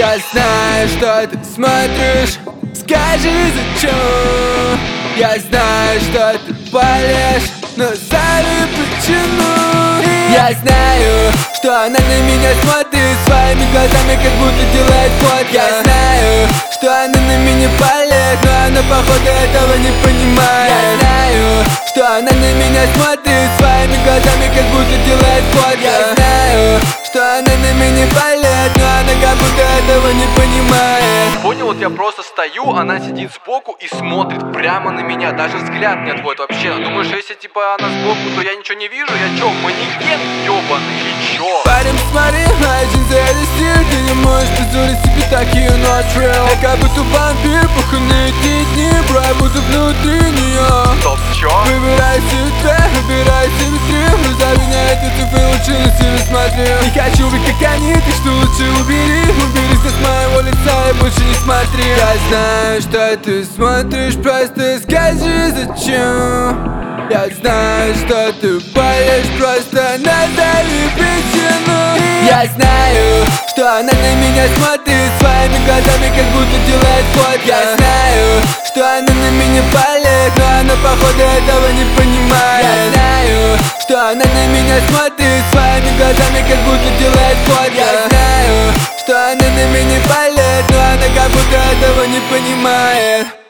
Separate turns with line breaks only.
Я знаю, что ты смотришь, скажи зачем. Я знаю, что ты болеешь, но зови причину. Я знаю, что она на меня смотрит своими глазами, как будто делает фото. Я знаю, что она на меня палит, но она походу этого не понимает. Я знаю, что она на меня смотрит своими глазами, как будто делает фото. Я знаю, что она на меня палит, но она как будто этого не понимает.
Понял, вот я просто стою, она сидит сбоку и смотрит прямо на меня. Даже взгляд не отводит вообще. Думаешь, если типа она сбоку, то я ничего не вижу? Я чё, манекен ёбаный или чё?
Парень, смотри, один за это стиль. Ты не можешь позволить себе такие not real. Я как будто вампир, пуханные эти дни. Бро, я буду внутри неё.
Стоп, чё?
Выбирай себе, выбирай себе стрим. Назови на это, ты лучше на себя смотри. Не хочу быть как они, ты что лучше убери. Убери с моего лица и больше не смотри. Я знаю, что ты смотришь, просто скажи зачем. Я знаю, что ты болеешь, просто назови причину. Я знаю, что она на меня смотрит своими глазами, как будто делает фото. Я знаю, что она на меня палит, но она походу этого не понимает. Я знаю, что она на меня смотрит своими глазами, как будто делает фото. Я знаю, что она на меня палит, но она как будто этого не понимает.